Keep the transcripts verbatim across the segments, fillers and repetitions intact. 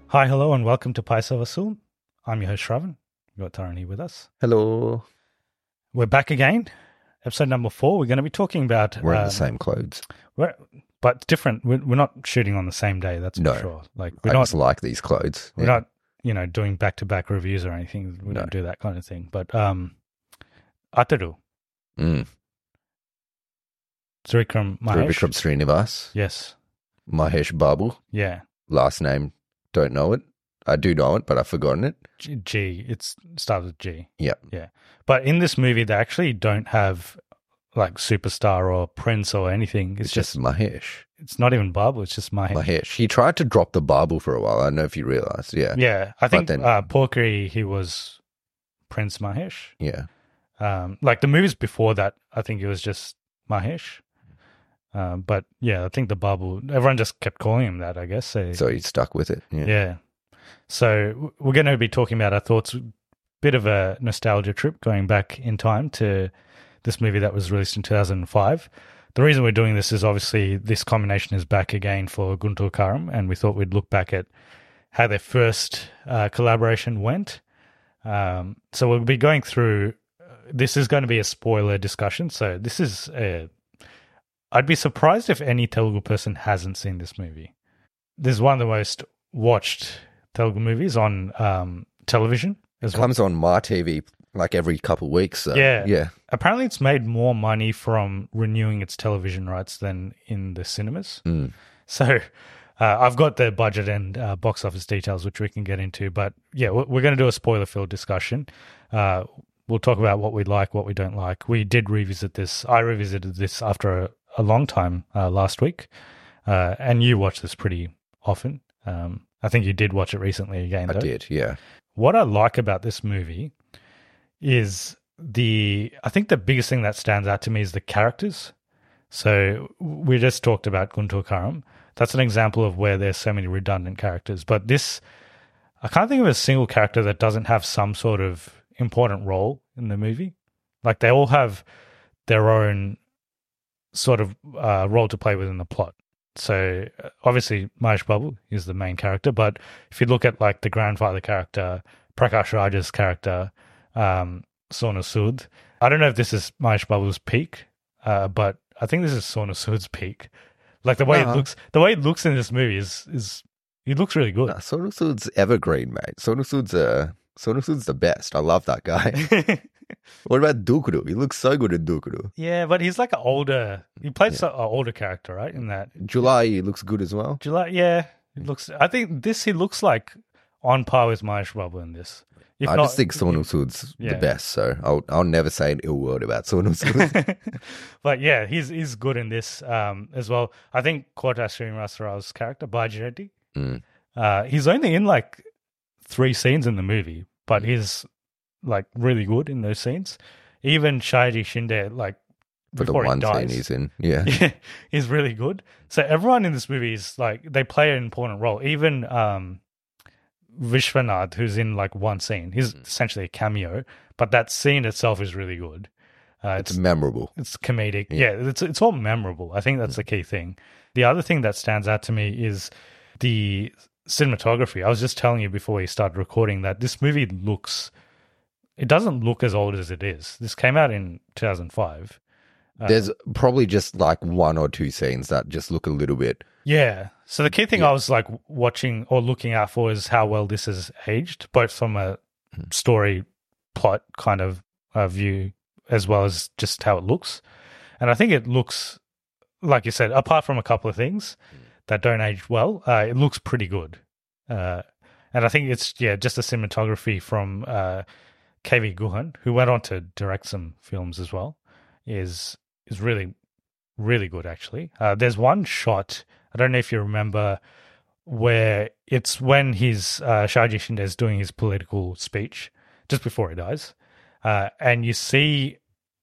Hi, hello, and welcome to Paisa Vasul. I'm your host, Shravan. We've got Taran here with us. Hello. We're back again. Episode number four. We're going to be talking about... We're in um, the same clothes. We're, but different. We're, we're not shooting on the same day, that's No. for sure. Like, we're I not, just like these clothes. we're Yeah. not, you know, doing back-to-back reviews or anything. We No. don't do that kind of thing. But, um, Ataru, Mm. Trivicrum Mahesh. Trivicrum Srinivas, Yes. Mahesh Babu. Yeah. Last name, don't know it. I do know it, but I've forgotten it. G. G. It's it starts with G. Yeah. Yeah. But in this movie, they actually don't have, like, superstar or prince or anything. It's, It's just Mahesh. It's not even Babu. It's just Mahesh. Mahesh. He tried to drop the Babu for a while. I don't know if you realized. Yeah. Yeah, I think then- uh, Porkery, he was Prince Mahesh. Yeah. Um, like the movies before that, I think it was just Mahesh. Um, but yeah, I think the Babu, everyone just kept calling him that, I guess. So, So he stuck with it. Yeah. yeah. So w- we're going to be talking about our thoughts, bit of a nostalgia trip going back in time to this movie that was released in two thousand five. The reason we're doing this is obviously this combination is back again for Guntur Karam, and we thought we'd look back at how their first uh, collaboration went. Um, so we'll be going through, uh, this is going to be a spoiler discussion, so this is a, I'd be surprised if any Telugu person hasn't seen this movie. This is one of the most watched Telugu movies on um, television as It well. comes on my T V like every couple of weeks. So, Yeah. Yeah. Apparently it's made more money from renewing its television rights than in the cinemas. Mm. So uh, I've got the budget and uh, box office details, which we can get into. But yeah, we're we're going to do a spoiler-filled discussion. Uh, we'll talk about what we like, what we don't like. We did revisit this. I revisited this after a, a long time uh, last week. Uh, and you watch this pretty often. Um, I think you did watch it recently again, I though. did. Yeah. What I like about this movie is the, I think the biggest thing that stands out to me is the characters. So we just talked about Guntur Karam. That's an example of where there's so many redundant characters. But this, I can't think of a single character that doesn't have some sort of important role in the movie. Like they all have their own sort of uh, role to play within the plot. So uh, obviously Mahesh Babu is the main character, but if you look at like the grandfather character, Prakash Raj's character, um, Sonu Sood, I don't know if this is Mahesh Babu's peak, uh, but I think this is Sonu Sood's peak. Like the way Uh-huh. it looks, the way it looks in this movie is is he looks really good. Nah, Sonu Sood's evergreen, mate. Sonu Sood's uh, Sonu Sood's the best. I love that guy. What about Dukuru? He looks so good in Dukuru. Yeah, but he's like an older. He plays so, an older character, right? In that July, he looks good as well. July, yeah, it looks. I think this he looks like on par with Mahesh Babu in this. If I not- just think Sonu Sood's Yeah. the best, so I'll I'll never say an ill word about Sonu Sood. But yeah, he's he's good in this um, as well. I think Kota Srinivasarao's character, Baji Reddy, Mm. uh, he's only in like three scenes in the movie, but he's like really good in those scenes. Even Shaiji Shinde, like For the before he one scene dies, he's in, yeah. yeah, he's really good. So everyone in this movie is like they play an important role. Even um, Vishwanath, who's in like one scene, he's essentially a cameo, but that scene itself is really good. Uh, It's memorable. it's comedic. Yeah, it's it's all memorable. I think that's the key thing. The other thing that stands out to me is the cinematography. I was just telling you before we started recording that this movie looks, it doesn't look as old as it is. This came out in two thousand five. Uh, There's probably just like one or two scenes that just look a little bit. Yeah. So the key thing I was like watching or looking out for is how well this is aged, both from a story plot kind of uh, view as well as just how it looks. And I think it looks, like you said, apart from a couple of things that don't age well, uh, it looks pretty good. Uh, and I think it's, yeah, just the cinematography from uh, K V Guhan, who went on to direct some films as well, is is really, really good, actually. Uh, there's one shot, I don't know if you remember, where it's when he's, uh, Shaji Shinde is doing his political speech, just before he dies. Uh, and you see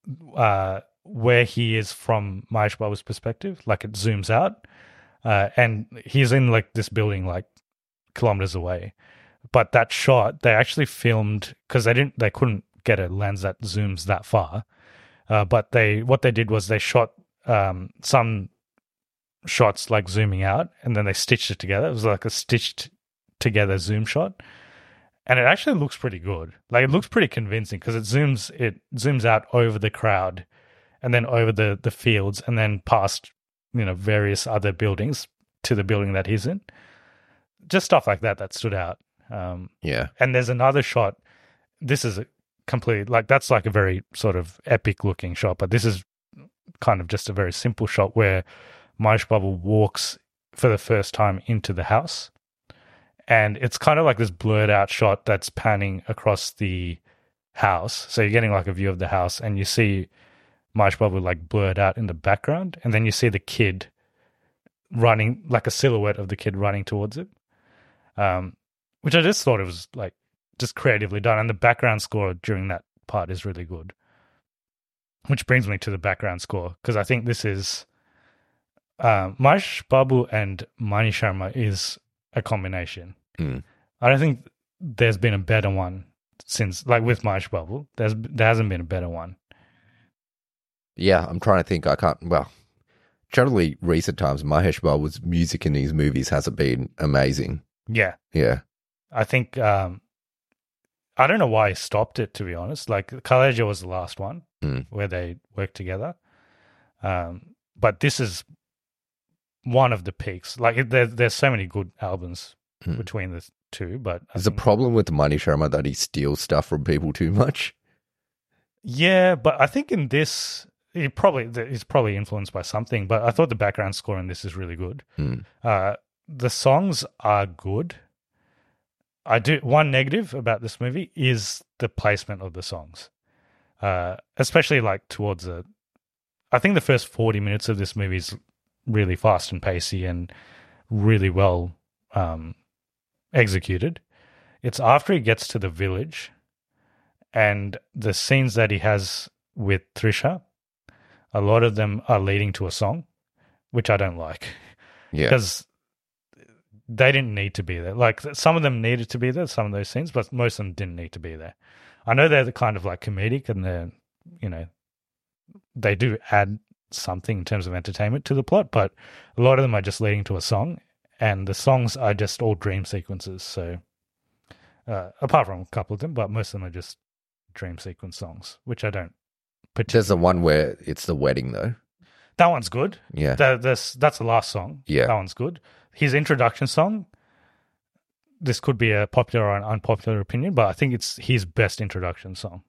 uh, where he is from Mahesh Babu's perspective, like it zooms out, uh, and he's in like this building like kilometers away. But that shot they actually filmed because they didn't, they couldn't get a lens that zooms that far. Uh, but they, what they did was they shot um, some shots like zooming out, and then they stitched it together. It was like a stitched together zoom shot, and it actually looks pretty good. Like it looks pretty convincing because it zooms it zooms out over the crowd, and then over the the fields, and then past you know various other buildings to the building that he's in. Just stuff like that that stood out. Um, Yeah. And there's another shot. This is a complete like that's like a very sort of epic looking shot, but this is kind of just a very simple shot where Mahesh Babu walks for the first time into the house, and it's kind of like this blurred out shot that's panning across the house. So you're getting like a view of the house, and you see Mahesh Babu like blurred out in the background, and then you see the kid running, like a silhouette of the kid running towards it, um, which I just thought it was like just creatively done, and the background score during that part is really good. Which brings me to the background score, because I think this is uh, Mahesh Babu and Mani Sharma is a combination. Mm. I don't think there's been a better one since, like with Mahesh Babu, there's there hasn't been a better one. Yeah, I'm trying to think. I can't. Well, generally, recent times, Mahesh Babu's music in these movies hasn't been amazing. Yeah, Yeah, I think um, I don't know why he stopped it. To be honest, like Kaleja was the last one mm. where they worked together, um, but this is one of the peaks. Like there, there's so many good albums mm. between the two, but I there's think, a problem with Mani Sharma that he steals stuff from people too much. yeah, but I think in this. He probably he's probably influenced by something, but I thought the background score in this is really good. Mm. Uh, the songs are good. I do one negative about this movie is the placement of the songs, uh, especially like towards the. I think the first forty minutes of this movie is really fast and pacey and really well um, executed. It's after he gets to the village, and the scenes that he has with Trisha. A lot of them are leading to a song, which I don't like. Yeah. Because they didn't need to be there. Like, some of them needed to be there, some of those scenes, but most of them didn't need to be there. I know they're the kind of like comedic and they're, you know, they do add something in terms of entertainment to the plot, but a lot of them are just leading to a song, and the songs are just all dream sequences. So, uh, apart from a couple of them, but most of them are just dream sequence songs, which I don't. There's the one where it's the wedding, though. That one's good. Yeah. The, this, that's the last song. Yeah. That one's good. His introduction song, this could be a popular or an unpopular opinion, but I think it's his best introduction song.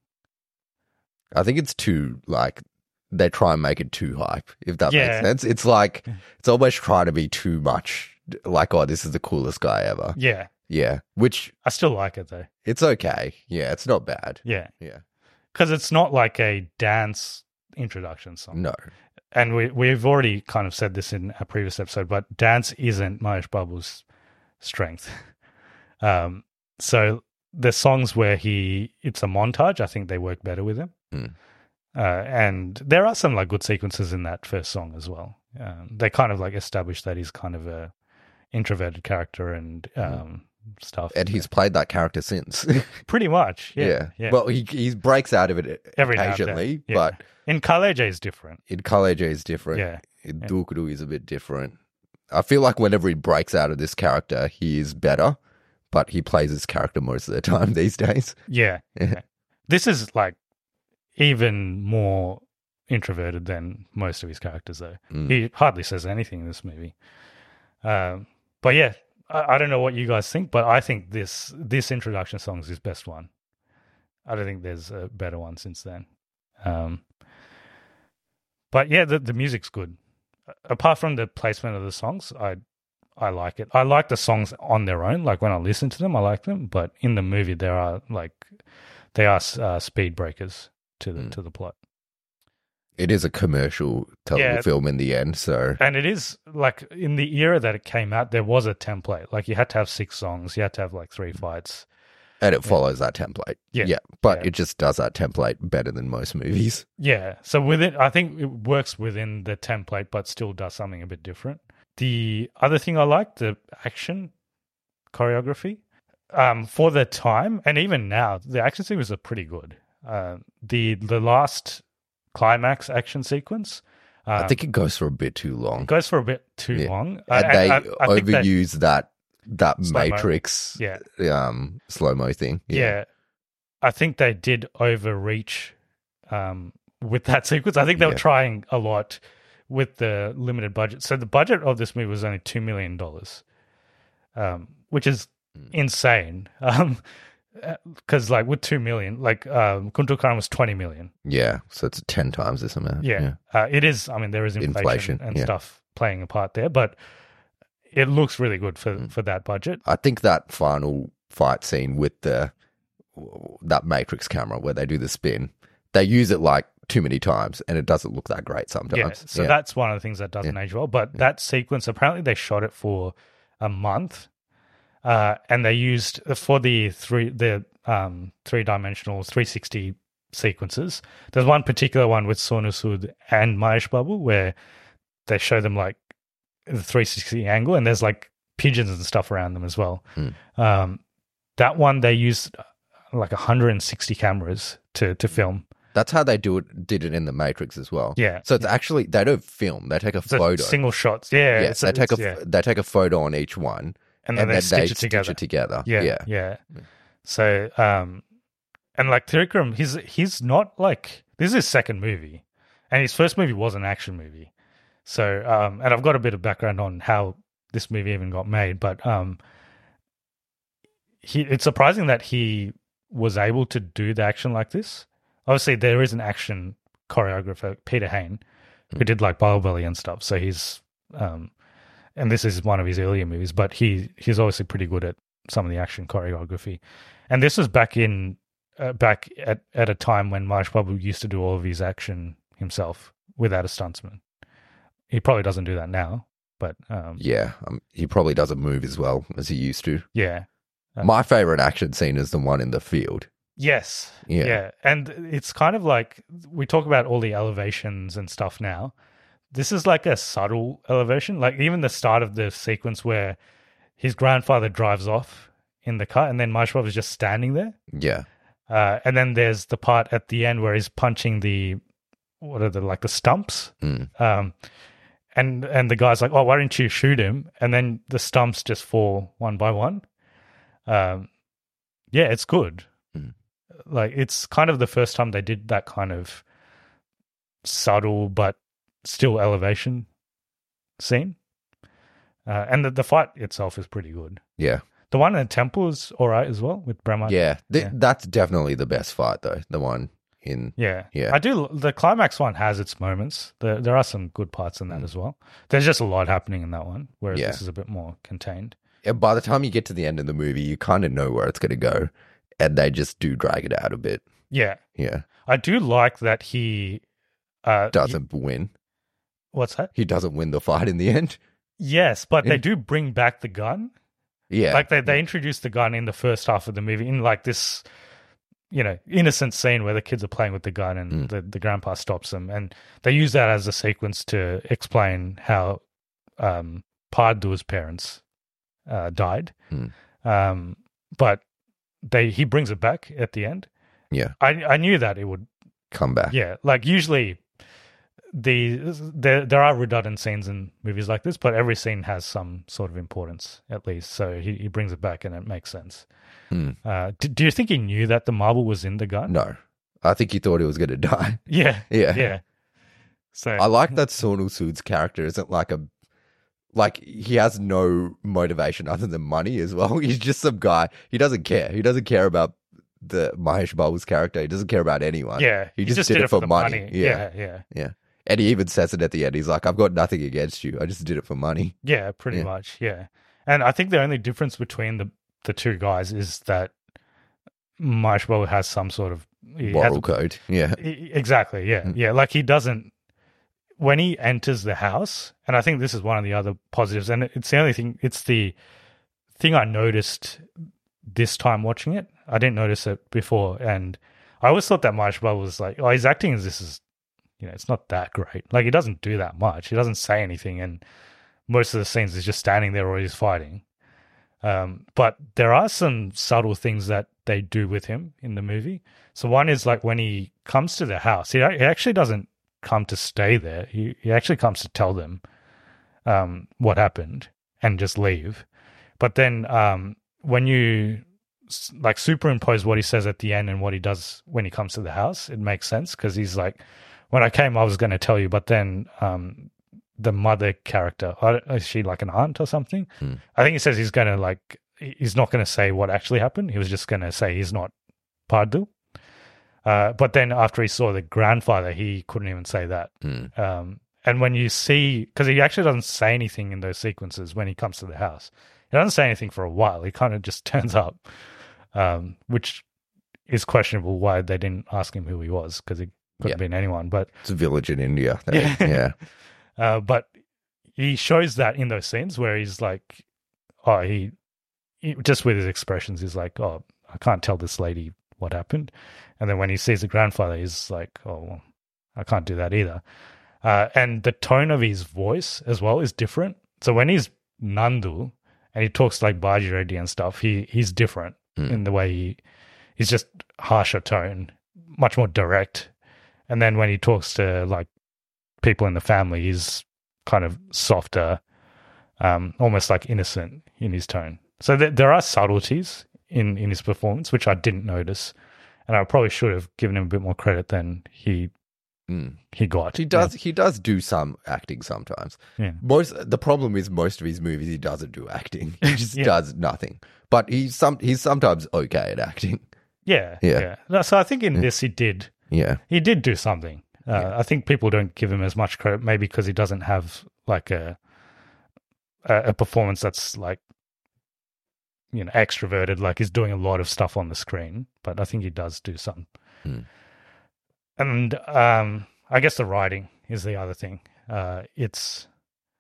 I think it's too, like, they try and make it too hype, if that Yeah. makes sense. It's like, it's almost trying to be too much. Like, oh, this is the coolest guy ever. Yeah. Yeah. Which, I still like it, though. it's okay. Yeah, it's not bad. Yeah. Yeah. Because it's not like a dance introduction song. No. And we, we've already kind of said this in a previous episode, but dance isn't Mahesh Babu's strength. um, so the songs where he, it's a montage, I think they work better with him. Mm. Uh, and there are some like good sequences in that first song as well. Um, they kind of like establish that he's kind of a introverted character and um, mm. stuff. And he's played that character since. Pretty much, yeah. yeah. yeah. Well, he he breaks out of it Every now and occasionally, then, yeah. but in Kaleja is different. in Kaleja is different. Yeah. In yeah. Dukuru is a bit different. I feel like whenever he breaks out of this character, he is better, but he plays his character most of the time these days. Yeah. Yeah. yeah. This is like even more introverted than most of his characters, though. Mm. He hardly says anything in this movie. Um, but yeah, I, I don't know what you guys think, but I think this this introduction song is his best one. I don't think there's a better one since then. Um, but yeah, the the music's good. Apart from the placement of the songs, I I like it. I like the songs on their own. Like when I listen to them, I like them. But in the movie, there are like they are uh, speed breakers to the mm. to the plot. It is a commercial tele- yeah. film in the end, so and it is like in the era that it came out, there was a template. Like you had to have six songs, you had to have like three fights, and it follows yeah. that template. Yeah, yeah, but yeah. it just does that template better than most movies. Yeah, so with it, I think it works within the template, but still does something a bit different. The other thing I like, the action choreography, um, for the time, and even now, the action sequences are pretty good. Uh, the the last climax action sequence, um, I think it goes for a bit too long. It goes for a bit too yeah. long. And I, they I, I overuse they, that that Slow-mo. Matrix Yeah. um, slow mo thing. Yeah. Yeah. I think they did overreach um, with that sequence. I think they were Yeah. trying a lot with the limited budget. So the budget of this movie was only two million dollars, um, which is Mm. insane. Um, because like with two million, like um, Kuntal Karan was twenty million. Yeah. So it's ten times this amount. Yeah, Uh, it is. I mean, there is inflation, Inflation, and yeah. stuff playing a part there, but it looks really good for Mm. for that budget. I think that final fight scene with the that Matrix camera where they do the spin, they use it like too many times, and it doesn't look that great sometimes. Yeah, so Yeah. that's one of the things that doesn't age well. But that sequence, apparently, they shot it for a month, uh, and they used for the three the um, three dimensional three sixty sequences. There's one particular one with Sonu Sood and Mahesh Babu where they show them like the three sixty angle, and there's like pigeons and stuff around them as well. Hmm. Um, that one they used like one hundred sixty cameras to to film. That's how they do it. Did it in the Matrix as well. Yeah. So it's actually they don't film. They take a So photo. single shots. Yeah. yeah. it's- They take a it's- yeah. they take a photo on each one, and then they stitch it together. together. Yeah, Yeah. yeah. So, um, and like Trivikram, he's he's not like this is his second movie, and his first movie was an action movie. So, um, and I've got a bit of background on how this movie even got made, but um, he it's surprising that he was able to do the action like this. Obviously, there is an action choreographer, Peter Hain, who did like Bahubali and stuff. So he's, um, and this is one of his earlier movies, but he he's obviously pretty good at some of the action choreography. And this was back in uh, back at, at a time when Mahesh Babu used to do all of his action himself without a stuntsman. He probably doesn't do that now, but um, Yeah. Um, he probably doesn't move as well as he used to. yeah. Uh, My favorite action scene is the one in the field. Yes. Yeah. Yeah. And it's kind of like we talk about all the elevations and stuff now. This is like a subtle elevation. Like even the start of the sequence where his grandfather drives off in the car and then Mahesh Babu is just standing there. Yeah. Uh, and then there's the part at the end where he's punching the, what are the, like the stumps? Mm. Um, and, and the guy's like, oh, why didn't you shoot him? And then the stumps just fall one by one. Um, yeah, it's good. Mm. Like it's kind of the first time they did that kind of subtle but still elevation scene. Uh, and the, the fight itself is pretty good. Yeah. The one in the temple is all right as well with Brahma. Yeah. Th- Yeah. That's definitely the best fight, though. The one in. Yeah. Yeah. I do. The climax one has its moments. There, there are some good parts in that Mm. as well. There's just a lot happening in that one, whereas Yeah. this is a bit more contained. And by the time you get to the end of the movie, you kind of know where it's going to go. And they just do drag it out a bit. Yeah. Yeah. I do like that he. Uh, Doesn't win. What's that? He doesn't win the fight in the end. Yes, but Yeah. they do bring back the gun. Yeah. Like they, they introduced the gun in the first half of the movie in like this, you know, innocent scene where the kids are playing with the gun and Mm. the, the grandpa stops them. And they use that as a sequence to explain how um, Pardu's parents uh, died. Mm. Um, but they he brings it back at the end. Yeah. I I knew that it would. Come back. Yeah, like usually the there there are redundant scenes in movies like this, but every scene has some sort of importance at least. So he, he brings it back and it makes sense. Hmm. Uh, do, do you think he knew that the marble was in the gun? No. I think he thought he was going to die. Yeah. Yeah. Yeah. So I like that Sonu Sood's character isn't like a like he has no motivation other than money as well. He's just some guy. He doesn't care. He doesn't care about the Mahesh Babu's character. He doesn't care about anyone. yeah, He just, did, it for the money. Yeah. Yeah. Yeah. Yeah. And he even says it at the end. He's like, I've got nothing against you. I just did it for money. Yeah, pretty Yeah. much. Yeah. And I think the only difference between the the two guys is that Mahesh Babu has some sort of he has Moral a- code. Yeah. E- Exactly. Yeah. Mm. Yeah. Like he doesn't, when he enters the house, and I think this is one of the other positives, and it's the only thing, it's the thing I noticed this time watching it. I didn't notice it before. And I always thought that Mahesh Babu was like, oh, his acting is this is, you know, it's not that great. Like he doesn't do that much. He doesn't say anything. And most of the scenes he's just standing there or he's fighting. Um, but there are some subtle things that they do with him in the movie. So one is like when he comes to the house, he, he actually doesn't come to stay there. He, he actually comes to tell them um, what happened and just leave. But then um, when you s- like superimpose what he says at the end and what he does when he comes to the house, it makes sense because he's like, when I came, I was going to tell you, but then um, the mother character, I don't- is she like an aunt or something? Hmm. I think he says he's going to like, he- he's not going to say what actually happened. He was just going to say he's not Pardu. Uh, but then after he saw the grandfather, he couldn't even say that. Mm. Um, and when you see, because he actually doesn't say anything in those sequences when he comes to the house, he doesn't say anything for a while. He kind of just turns up, um, which is questionable why they didn't ask him who he was, because he could have Yeah. been anyone. But It's a village in India. They- Yeah. yeah. uh, but he shows that in those scenes where he's like, oh, he, he just with his expressions, he's like, oh, I can't tell this lady what happened. And then when he sees the grandfather, he's like, oh, well, I can't do that either. Uh, and the tone of his voice as well is different. So when he's Nandu and he talks like Baji Reddy and stuff, he he's different Mm. in the way he, he's just harsher tone, much more direct. And then when he talks to like people in the family, he's kind of softer, um, almost like innocent in his tone. So th- there are subtleties in, in his performance, which I didn't notice. And I probably should have given him a bit more credit than he Mm. he got. He does. He does do some acting sometimes. Yeah. Most the problem is most of his movies he doesn't do acting. He just Yeah. does nothing. But he's some. He's sometimes okay at acting. Yeah. Yeah. Yeah. No, so I think in this he did. Yeah. He did do something. Uh, I think people don't give him as much credit, maybe because he doesn't have like a, a a performance that's like, you know, extroverted. Like he's doing a lot of stuff on the screen, but I think he does do some. Hmm. And um, I guess the writing is the other thing. Uh, it's,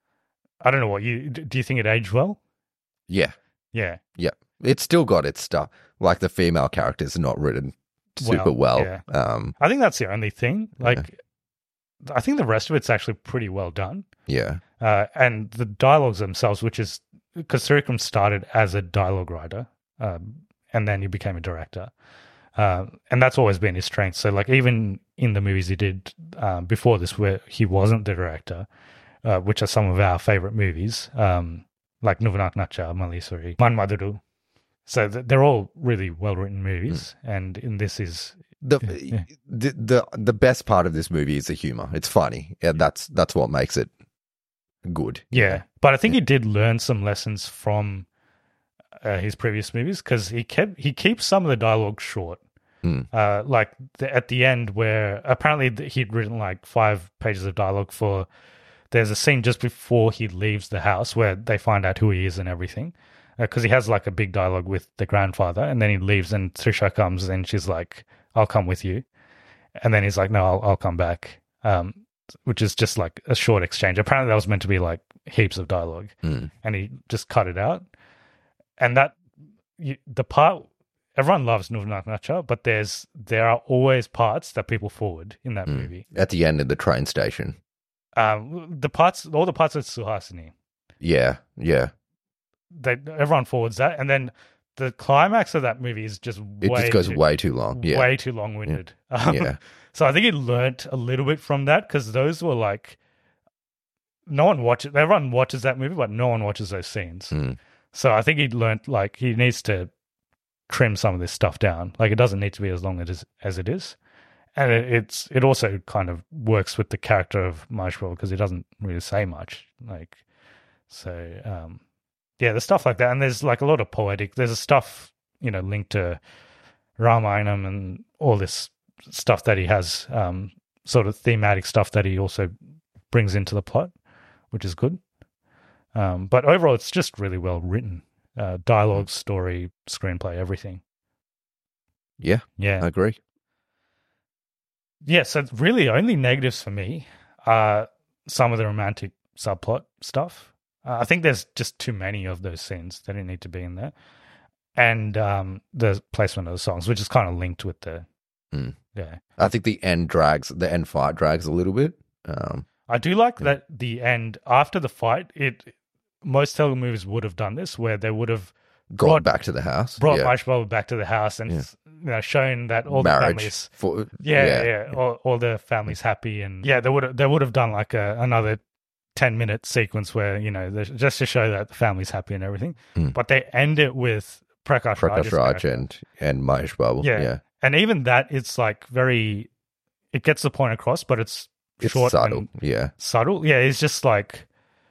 I don't know what you do. You think it aged well? Yeah. Yeah. Yeah. It's still got its stuff. Like the female characters are not written super Well, well. yeah. Um. I think that's the only thing. Like, I think the rest of it's actually pretty well done. Yeah. Uh, and the dialogues themselves, which is because Sirikam started as a dialogue writer, um, and then he became a director, uh, and that's always been his strength. So, like even in the movies he did um, before this, where he wasn't the director, uh, which are some of our favorite movies, um, like Nuvanak Nacha, Malisuri, Man Maduru. So th- they're all really well written movies, mm. and in this is The, yeah. the the the best part of this movie is the humor. It's funny. Yeah, that's that's what makes it good. Yeah, but I think he did learn some lessons from uh, his previous movies because he kept he keeps some of the dialogue short. Mm. Uh, like the, at the end where apparently he'd written like five pages of dialogue for. There's a scene just before he leaves the house where they find out who he is and everything. Because uh, he has like a big dialogue with the grandfather, and then he leaves, and Trisha comes, and she's like, "I'll come with you," and then he's like, "No, I'll, I'll come back," um, which is just like a short exchange. Apparently, that was meant to be like heaps of dialogue, Mm. and he just cut it out. And that you, the part everyone loves Nuvanak Nacha, but there's there are always parts that people forward in that Mm. movie. At the end of the train station. Um, the parts, all the parts with Suhasini. Yeah, yeah. They everyone forwards that, and then the climax of that movie is just It way just goes too, way too long. Yeah. way too long winded. Um, Yeah. so I think he learnt a little bit from that because those were like no one watches. Everyone watches that movie, but no one watches those scenes. Mm. So I think he learnt like he needs to trim some of this stuff down. Like it doesn't need to be as long as as it is, and it, it's it also kind of works with the character of Mahesh because he doesn't really say much. Like so. um Yeah, there's stuff like that, and there's like a lot of poetic. There's stuff, you know, linked to Ramayanam and all this stuff that he has, um, sort of thematic stuff that he also brings into the plot, which is good. Um, but overall, it's just really well written. Uh, dialogue, story, screenplay, everything. Yeah, Yeah, I agree. yeah. So really, only negatives for me are some of the romantic subplot stuff. Uh, I think there's just too many of those scenes that didn't need to be in there. And um, the placement of the songs, which is kind of linked with the... Mm. Yeah. I think the end drags, the end fight drags a little bit. Um, I do like that the end, after the fight, it most Telugu movies would have done this, where they would have gone brought, back to the house. brought yeah. Mahesh Babu back to the house and Yeah. you know shown that all the Marriage. families... For, Yeah, yeah, yeah. All, all the families happy. And yeah, they would have, they would have done like a, another ten minute sequence where, you know, they're- just to show that the family's happy and everything. Mm. But they end it with Prakash, Prakash Raj's Raj character. and, and Mahesh Babu. Yeah. Yeah. And even that, it's like very, it gets the point across, but it's, It's short subtle. and Yeah. subtle. Yeah, it's just like,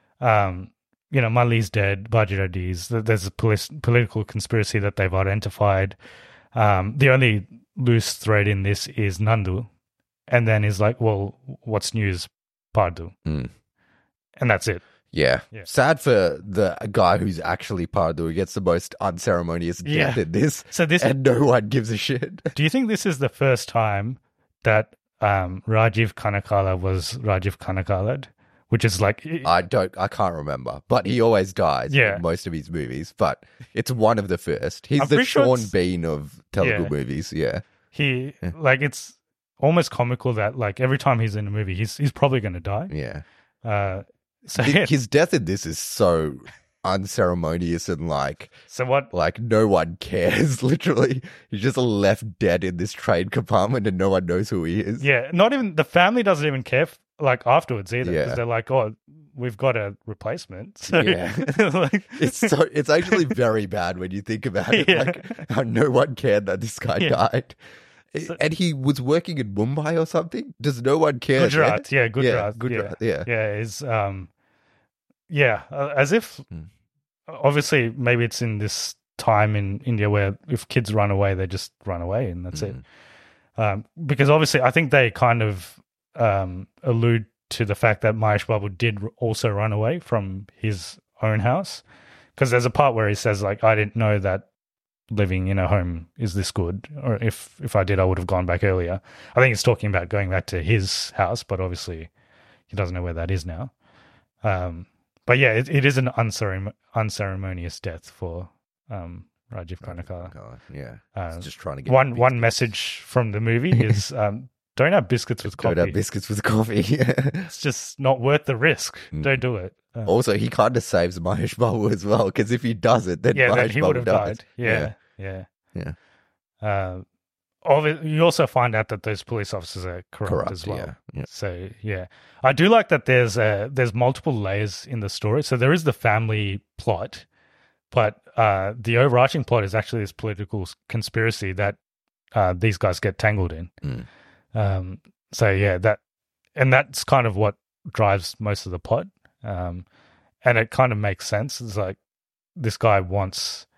um, you know, Mali's dead, Bajira D's. There's a police, political conspiracy that they've identified. Um, the only loose thread in this is Nandu. And then he's like, well, what's news, Pardu? Mm. And that's it. Yeah. Yeah. Sad for the guy who's actually Pardu, who gets the most unceremonious death Yeah. in this, So this, and no one gives a shit. do you think this is the first time that um, Rajiv Kanakala was Rajiv Kanakalad? Which is like, I don't, I can't remember, but he always dies Yeah. in most of his movies. But it's one of the first. He's I'm the pretty sure Sean it's- Bean of Telugu Yeah. movies. Yeah, he, like, it's almost comical that, like, every time he's in a movie, he's he's probably going to die. yeah. Uh, so, His- yeah. His death in this is so unceremonious and like, so what? like no one cares. Literally, he's just left dead in this train compartment, and no one knows who he is. Yeah, not even the family doesn't even care, f- like, afterwards either. Because Yeah. they're like, oh, we've got a replacement. So, Yeah. like, It's so it's actually very bad when you think about it. Yeah. Like how no one cared that this guy Yeah. died. So- And he was working in Mumbai or something. Does no one care? Gujarat, there? yeah, Gujarat, Gujarat, yeah. yeah, is um, yeah, uh, as if Hmm. obviously maybe it's in this time in India where if kids run away, they just run away and that's Mhm. it. Um, because obviously, I think they kind of um allude to the fact that Mahesh Babu did r- also run away from his own house, because there's a part where he says like, "I didn't know that living in a home is this good, or if if I did, I would have gone back earlier." I think he's talking about going back to his house, but obviously he doesn't know where that is now. Um, but yeah, it, it is an unceremon- unceremonious death for um, Rajiv Kanakala. God, yeah. Uh, He's just trying to get One biscuits. one message from the movie is um, don't have biscuits with Don't coffee. have biscuits with coffee. Yeah. It's just not worth the risk. Mm. Don't do it. Uh, Also, he kind of saves Mahesh Babu as well, because if he does it, then yeah, Mahesh then he Babu would have dies. died. Yeah, yeah, Yeah. Uh, obvi- you also find out that those police officers are corrupt, Corrupt, as well. yeah, yeah. So yeah, I do like that. There's uh, there's multiple layers in the story. So there is the family plot, but uh, the overarching plot is actually this political s- conspiracy that uh, these guys get tangled in. Mm. Um, so yeah, that and that's kind of what drives most of the plot. Um, and it kind of makes sense. It's like this guy wants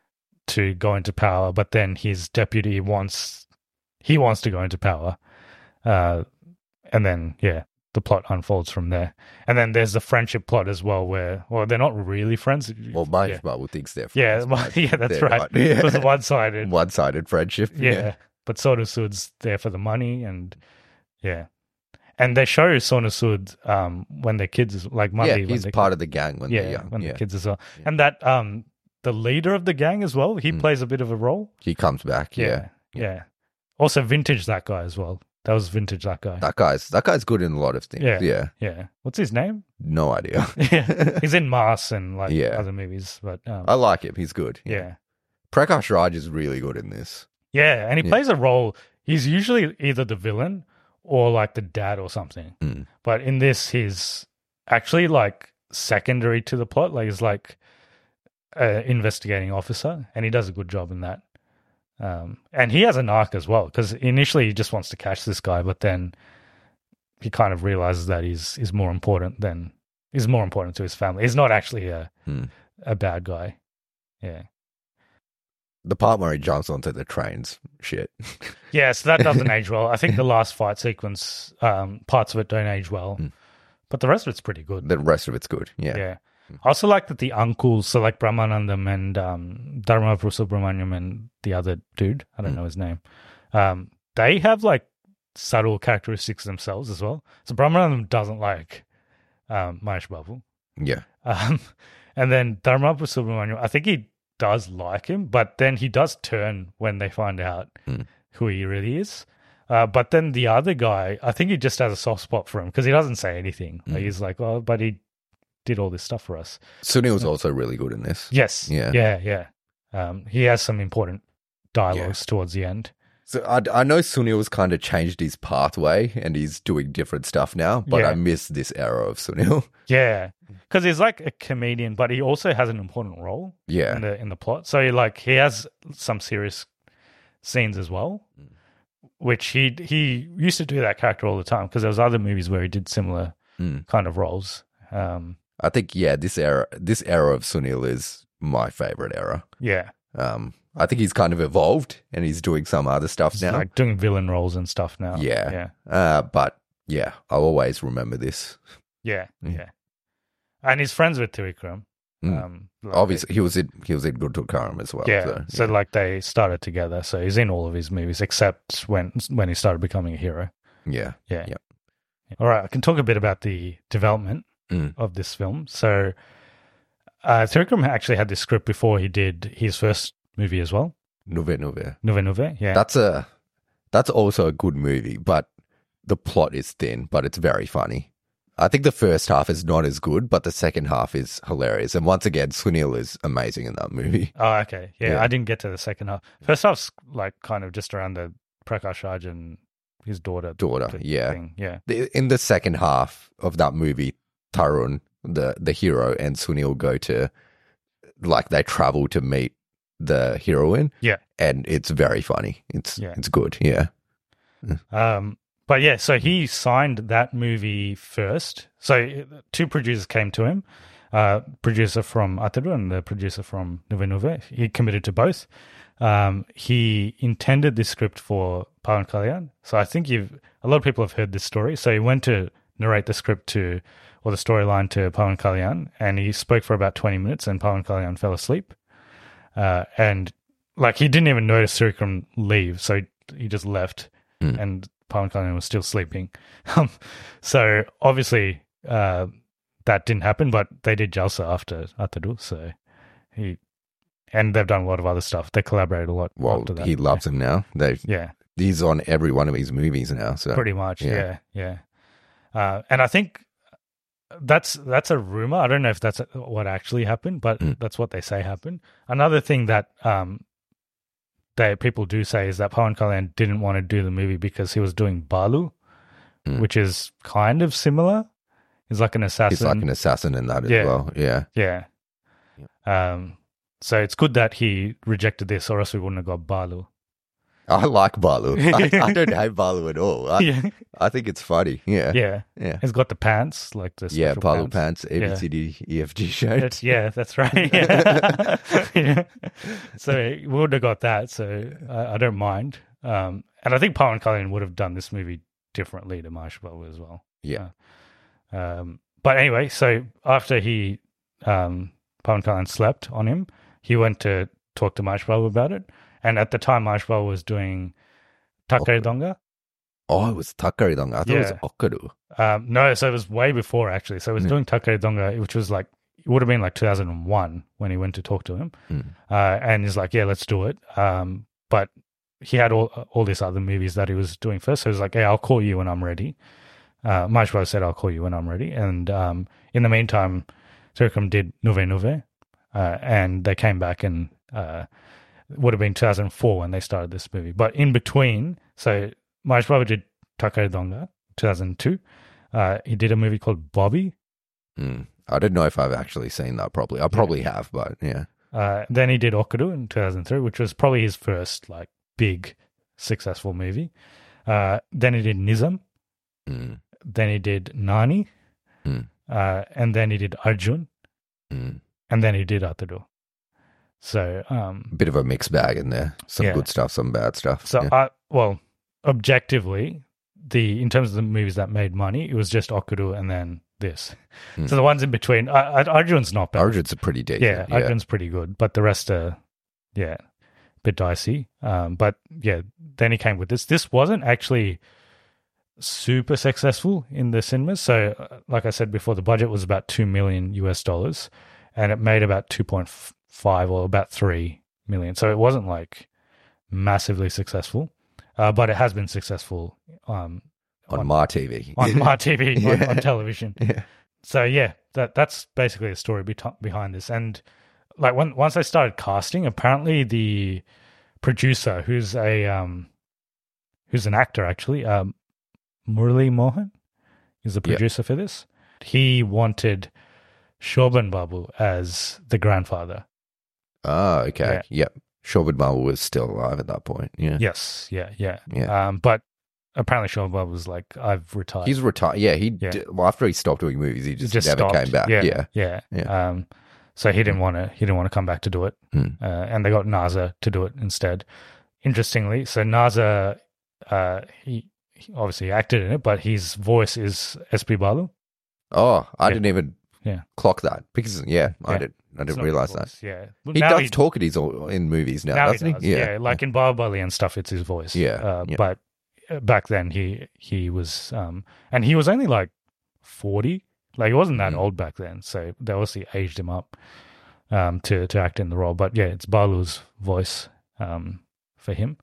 to go into power, but then his deputy wants he wants to go into power. Uh, and then yeah, the plot unfolds from there. And then there's the friendship plot as well, where well, they're not really friends. Well, Mahesh yeah, Babu thinks they're yeah, friends, well, but yeah, that's they're right. not. It was Yeah. one sided. One-sided friendship. Yeah. But Sonu Sood's there for the money and yeah. And they show Sonu Sood um when their kids is like money. Yeah, when he's they- part of the gang when yeah, they're young. when yeah. the kids as well. Yeah. And that um the leader of the gang as well, he Mm. plays a bit of a role. He comes back. Yeah. Yeah. Yeah. Also vintage that guy as well. That was vintage that guy. That guy's that guy's good in a lot of things. Yeah. Yeah. Yeah. What's his name? No idea. Yeah. He's in Mars and like Yeah. other movies, but um, I like him. He's good. yeah. Prakash Raj is really good in this. Yeah, and he Yeah. plays a role. He's usually either the villain or like the dad or something. Mm. But in this, he's actually like secondary to the plot. Like he's like an investigating officer, and he does a good job in that. Um, and he has an arc as well, because initially he just wants to catch this guy, but then he kind of realizes that he's is more important than is more important to his family. He's not actually a Hmm. a bad guy. Yeah. The part where he jumps onto the trains, shit. Yeah, so that doesn't age well. I think the last fight sequence, um, parts of it don't age well, Mm. but the rest of it's pretty good. The rest of it's good. Yeah. Yeah. I also like that the uncles, so like Brahmanandam and um, Dharma Subramaniam and the other dude, I don't Mm. know his name, um, they have like subtle characteristics themselves as well. So Brahmanandam doesn't like um, Mahesh Babu. Yeah. Um, and then Dharma Subramaniam, I think he does like him, but then he does turn when they find out Mm. who he really is. Uh, but then the other guy, I think he just has a soft spot for him because he doesn't say anything. Like, Mm. he's like, oh, but he did all this stuff for us. Sunil's also really good in this. Yes. Yeah. Yeah. Yeah. Um, he has some important dialogues towards the end. So I, I know Sunil's kind of changed his pathway and he's doing different stuff now, but Yeah. I miss this era of Sunil. Yeah, because he's like a comedian, but he also has an important role Yeah. in the in the plot. So like he has some serious scenes as well, which he he used to do that character all the time because there was other movies where he did similar Mm. kind of roles. Um, I think, yeah, this era, this era of Sunil is my favorite era. yeah, Um, I think he's kind of evolved and he's doing some other stuff he's now. like doing villain roles and stuff now. Yeah. yeah, Uh, but yeah, I'll always remember this. yeah, Mm. yeah. And he's friends with Trivikram. Mm. Um, like Obviously, he was in he was in Good to Karam as well. Yeah, So, so like they started together. So he's in all of his movies except when when he started becoming a hero. yeah. Yeah. Yep. All right, I can talk a bit about the development Mm. of this film. So uh, Trivikram actually had this script before he did his first movie as well, Nove Nove. Nove Nove. Yeah, That's a that's also a good movie, but the plot is thin, but it's very funny. I think the first half is not as good, but the second half is hilarious. And once again, Sunil is amazing in that movie. Oh, okay. Yeah, Yeah. I didn't get to the second half. First half's like kind of just around the Prakash Raj and his daughter. Daughter, th- yeah. Thing. Yeah. The- In the second half of that movie, Tarun, the the hero, and Sunil go to like they travel to meet the heroine. Yeah. And it's very funny. It's Yeah. it's good. Yeah. Um, but yeah, so he signed that movie first. So uh, two producers came to him, uh, producer from Ataru and the producer from Nove Nove. He committed to both. Um, he intended this script for Pawan Kalyan. So I think you've a lot of people have heard this story. So he went to narrate the script to or the storyline to Pawan Kalyan, and he spoke for about twenty minutes, and Pawan Kalyan fell asleep. Uh, and like he didn't even notice Trivikram leave, so he, he just left, Mm. and Pawan Kalyan was still sleeping. Um, so obviously uh, that didn't happen, but they did Jalsa after Ataru. So he and they've done a lot of other stuff. They collaborated a lot. Well, after that. he loves him now. They Yeah, he's on every one of his movies now. So pretty much. yeah. Yeah, yeah. Uh, and I think that's that's a rumor. I don't know if that's what actually happened, but Mm. that's what they say happened. Another thing that um, they people do say is that Pawan Kalyan didn't want to do the movie because he was doing Balu, Mm. which is kind of similar. He's like an assassin. he's like an assassin in that as Yeah. well. Yeah. Yeah. Um. So it's good that he rejected this, or else we wouldn't have got Balu. I like Balu. I, I don't hate Balu at all. I, yeah. I think it's funny. Yeah. Yeah. Yeah. He's got the pants, like the Yeah, special Balu pants, A Yeah. B C D E F G shape. That's, yeah, that's right. Yeah. Yeah. So we would have got that. So I, I don't mind. Um, and I think Pawan Kalyan would have done this movie differently to Mahesh Babu as well. Yeah. Um, but anyway, so after he, um, Pawan Kalyan slept on him, he went to talk to Mahesh Babu about it. And at the time, Mahesh Babu was doing Takare Donga. Oh, it was Takari Donga. I thought Yeah. it was Okaru. Um, no, so it was way before actually. So he was Yeah. doing Takare Donga, which was like it would have been like two thousand one when he went to talk to him, Mm. uh, and he's like, "Yeah, let's do it." Um, but he had all all these other movies that he was doing first, so he was like, "Hey, I'll call you when I'm ready." Uh, Mahesh Babu said, "I'll call you when I'm ready," and um, in the meantime, Trivikram did Nove Nove, uh, and they came back and uh, it would have been two thousand four when they started this movie. But in between, so Mahesh Babu did Takare Donga, two thousand two. Uh, he did a movie called Bobby. Mm. I don't know if I've actually seen that properly. I probably have, but yeah. Uh, then he did Okudu in two thousand three, which was probably his first like big successful movie. Uh, then he did Nizam. Mm. Then he did Nani. Mm. Uh, and then he did Arjun. Mm. And then he did Ataru. So, um, Bit of a mixed bag in there. Some Yeah. good stuff, some bad stuff. so yeah. I, well, objectively, the in terms of the movies that made money, it was just Okudu and then this. Mm. So the ones in between, I, I, Arjun's not bad. Arjun's a pretty decent. Yeah, Arjun's pretty good, but the rest are, yeah, a bit dicey. Um, but yeah, then he came with this. This wasn't actually super successful in the cinemas. So, uh, like I said before, the budget was about two million U S dollars, and it made about two point five or about three million. So it wasn't like massively successful, uh, but it has been successful um, on, on- my T V. on my T V, on, Yeah. on television. Yeah. So yeah, that that's basically the story be- behind this. And like when once I started casting, apparently the producer, who's a um who's an actor actually, um, Murali Mohan is the Yeah. producer for this. He wanted Shobhan Babu as the grandfather. Oh, okay. Yeah. Yep. Shobhan Babu was still alive at that point. Yeah. Yes, yeah, yeah. Yeah. Um, but apparently Shobhan Babu was like, I've retired. He's retired. Yeah. He Yeah. Did, well, after he stopped doing movies, he just, just never stopped. came back. Yeah, Yeah. yeah. Yeah. Um, so he didn't want to. He didn't want to come back to do it, Hmm. uh, and they got Naza to do it instead. Interestingly, so Naza, uh, he, he obviously acted in it, but his voice is S P Balu. Oh, I Yeah. didn't even Yeah. clock that because yeah, I Yeah. did. I It's didn't not realize his that. voice, Yeah, Well, He now does talk in his in movies now, Now doesn't he he? does. Yeah. like in Bahubali and stuff, it's his voice. Yeah, uh, yeah. but uh, back then he he was, um, and he was only like forty. Like he wasn't that Mm. old back then, so they obviously aged him up um, to to act in the role. But yeah, it's Balu's voice um, for him.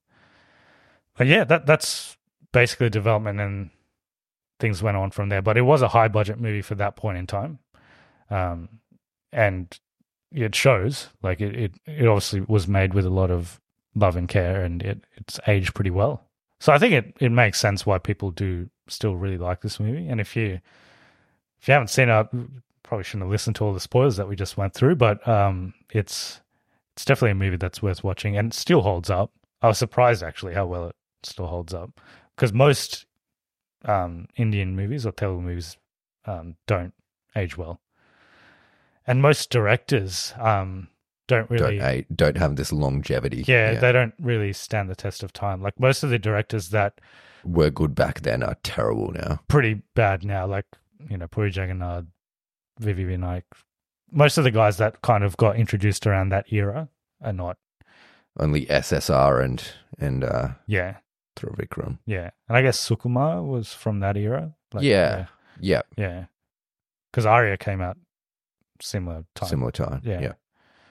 But yeah, that that's basically development, and things went on from there. But it was a high budget movie for that point in time, um, and it shows. Like it, it, it obviously was made with a lot of love and care, and it, it's aged pretty well. So I think it, it makes sense why people do still really like this movie. And if you if you haven't seen it, probably shouldn't have listened to all the spoilers that we just went through. But um, it's it's definitely a movie that's worth watching, and it still holds up. I was surprised actually how well it still holds up, because most um, Indian movies or Telugu movies um, don't age well, and most directors um, don't really Don't eh, don't have this longevity. yeah, they don't really stand the test of time. Like most of the directors that were good back then are terrible now. pretty bad now, like, you know, Puri Jagannath, Vivi Vinayak, most of the guys that kind of got introduced around that era are not. Only S S R and and uh, Yeah, Trivikram. yeah. And I guess Sukumar was from that era. Like, Yeah, yeah, Yeah. Because Arya came out similar time. similar time. Yeah. Yeah.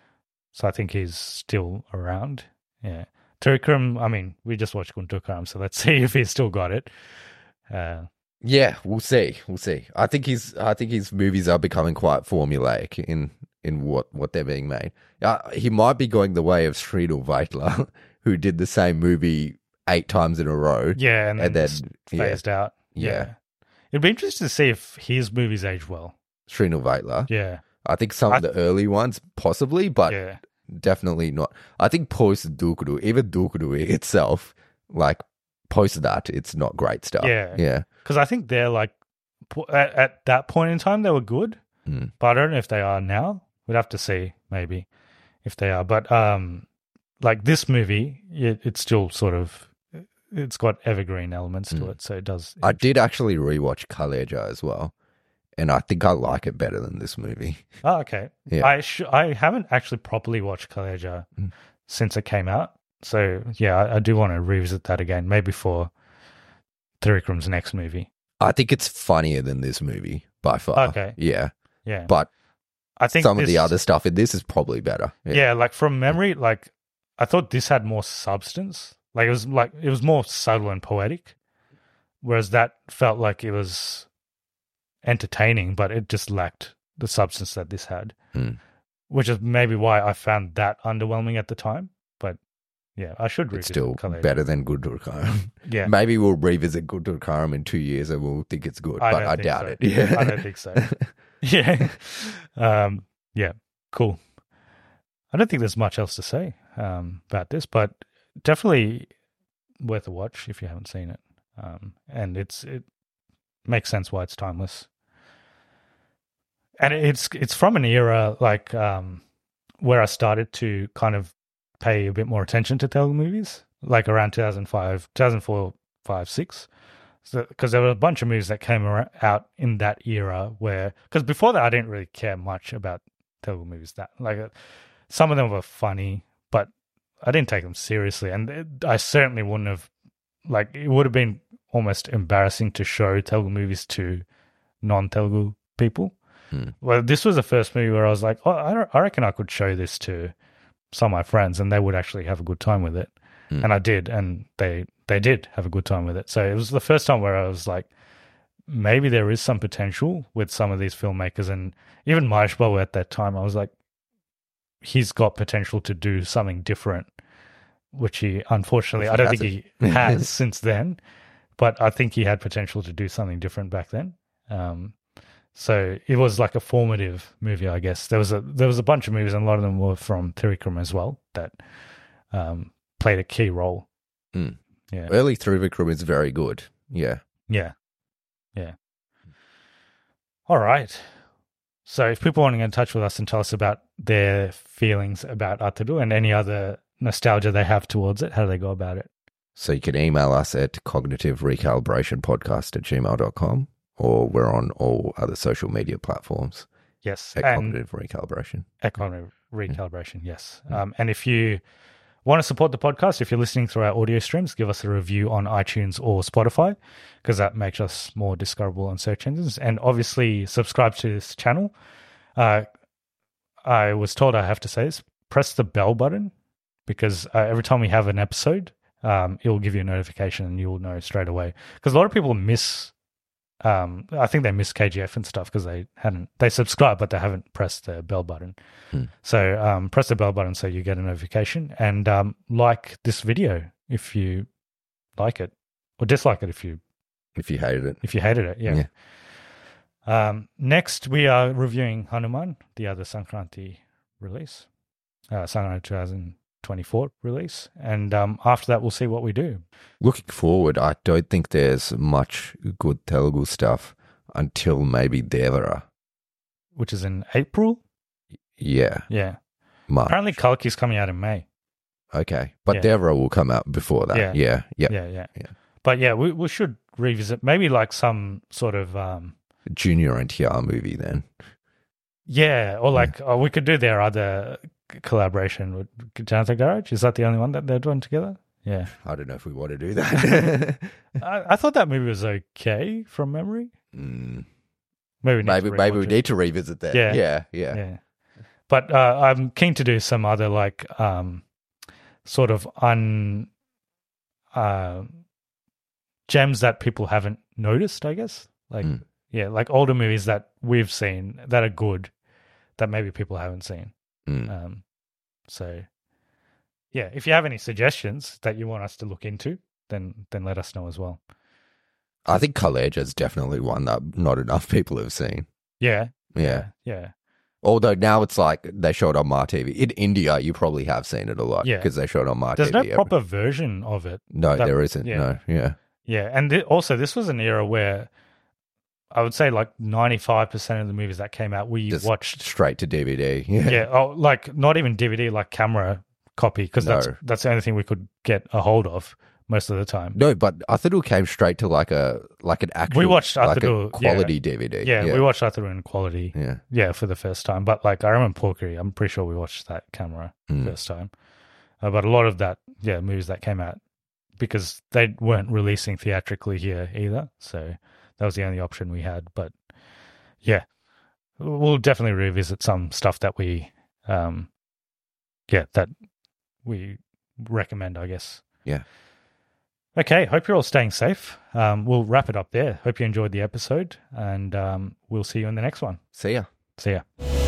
So I think he's still around. Yeah. Trikram, I mean, we just watched Guntukram, so let's see if he's still got it. Uh, Yeah, we'll see. We'll see. I think his I think his movies are becoming quite formulaic in in what, what they're being made. Uh, he might be going the way of Srinivas Vaitla, who did the same movie eight times in a row. yeah, and then, And then, just yeah. phased out. Yeah. Yeah. It'd be interesting to see if his movies age well. Srinivas Vaitla. Yeah. I think some I- of the early ones possibly, but yeah. definitely not. I think post Dukuru, even Dukuru itself, like post that, it's not great stuff. Yeah. Yeah. Because I think they're like, po- at, at that point in time, they were good, Mm. but I don't know if they are now. We'd have to see, maybe, if they are. But um, like this movie, it, it's still sort of, it's got evergreen elements to Mm. it, so it does. I did actually rewatch Kaleja as well, and I think I like it better than this movie. Oh, okay. Yeah. I sh- I haven't actually properly watched Kaleja Mm. since it came out. So, yeah, I, I do want to revisit that again, maybe for Trikram's next movie. I think it's funnier than this movie by far. Okay. Yeah. Yeah. But I think some of the this- other stuff in this is probably better. Yeah. like from memory, like I thought this had more substance. Like it was like it was more subtle and poetic, whereas that felt like it was entertaining, but it just lacked the substance that this had, Mm. which is maybe why I found that underwhelming at the time. But yeah, I should read It's still better than Guntur Karam. Yeah, Maybe we'll revisit Guntur Karam in two years and we'll think it's good, I but don't I think doubt so. it. Yeah. I don't think so. yeah, um, yeah, cool. I don't think there's much else to say um, about this, but definitely worth a watch if you haven't seen it. Um, and it's it makes sense why it's timeless. And it's it's from an era like um, where I started to kind of pay a bit more attention to Telugu movies, like around two thousand five, two thousand four, five, six. Because there were a bunch of movies that came ar- out in that era where, because before that I didn't really care much about Telugu movies. That like uh, some of them were funny, but I didn't take them seriously, and it, I certainly wouldn't have. Like it would have been almost embarrassing to show Telugu movies to non-Telugu people. Hmm. Well, this was the first movie where I was like, oh, I, don't, I reckon I could show this to some of my friends, and they would actually have a good time with it. Hmm. And I did, and they they did have a good time with it. So it was the first time where I was like, maybe there is some potential with some of these filmmakers, and even Mahesh Babu at that time, I was like, he's got potential to do something different which he unfortunately, I don't think he has since then. But I think he had potential to do something different back then. Um, so it was like a formative movie, I guess. There was a there was a bunch of movies, and a lot of them were from Trivikram as well that um, played a key role. Mm. Yeah, early Trivikram is very good. Yeah, yeah, yeah. All right. So if people want to get in touch with us and tell us about their feelings about Athadu and any other nostalgia they have towards it, how do they go about it? So you can email us at cognitive recalibration podcast at gmail dot com, or we're on all other social media platforms. Yes. At Cognitive Recalibration. At Cognitive Recalibration, yes. Mm. Um, and if you want to support the podcast, if you're listening through our audio streams, give us a review on iTunes or Spotify, because that makes us more discoverable on search engines. And obviously subscribe to this channel. Uh, I was told I have to say this, press the bell button, because uh, every time we have an episode, um, it will give you a notification and you'll know straight away. Because a lot of people miss, um, I think they miss K G F and stuff because they hadn't, they subscribe, but they haven't pressed the bell button. Hmm. So um, press the bell button so you get a notification, and um, like this video if you like it, or dislike it if you if you hated it. If you hated it, yeah. yeah. Um, next, we are reviewing Hanuman, the other Sankranti release, uh, Sankranti twenty twenty-four release, and um, after that, we'll see what we do. Looking forward, I don't think there's much good Telugu stuff until maybe Devara, which is in April. Yeah, yeah. March. Apparently, Kalki's coming out in May. Okay, but yeah. Devara will come out before that. Yeah, yeah, yeah, yeah, yeah. yeah. But yeah, we we should revisit maybe like some sort of um, Junior N T R movie then. Yeah, or like yeah. oh, we could do their other collaboration with Janata Garage. Is that the only one that they're doing together? Yeah. I don't know if we want to do that. I, I thought that movie was okay from memory. Mm. Maybe we maybe, maybe we need to revisit that. Yeah. Yeah, yeah. yeah. But uh, I'm keen to do some other like um, sort of un uh, gems that people haven't noticed, I guess. Like mm. yeah, like older movies that we've seen that are good that maybe people haven't seen. Mm. Um, so, yeah, if you have any suggestions that you want us to look into, then then let us know as well. I think Kaleja is definitely one that not enough people have seen. Yeah. Yeah. Yeah. Although now it's like they show it on MarTV. In India, you probably have seen it a lot yeah. because they show it on MarTV. There's no proper every... version of it. No, that, there isn't. Yeah. No, yeah. Yeah, and th- also this was an era where I would say like ninety-five percent of the movies that came out we Just watched straight to D V D. Yeah. yeah, oh, like not even D V D, like camera copy, because no. that's that's the only thing we could get a hold of most of the time. No, but Athadu came straight to like a like an actual we watched Athadu, like quality yeah. D V D. Yeah, yeah, we watched Athadu in quality. Yeah, yeah, for the first time. But like I remember Porkeri, I'm pretty sure we watched that camera mm. first time. Uh, but a lot of that, yeah, movies that came out because they weren't releasing theatrically here either, so that was the only option we had. But yeah, we'll definitely revisit some stuff that we, um, yeah, that we recommend, I guess. Yeah. Okay, hope you're all staying safe. Um, we'll wrap it up there. Hope you enjoyed the episode, and um, we'll see you in the next one. See ya. See ya.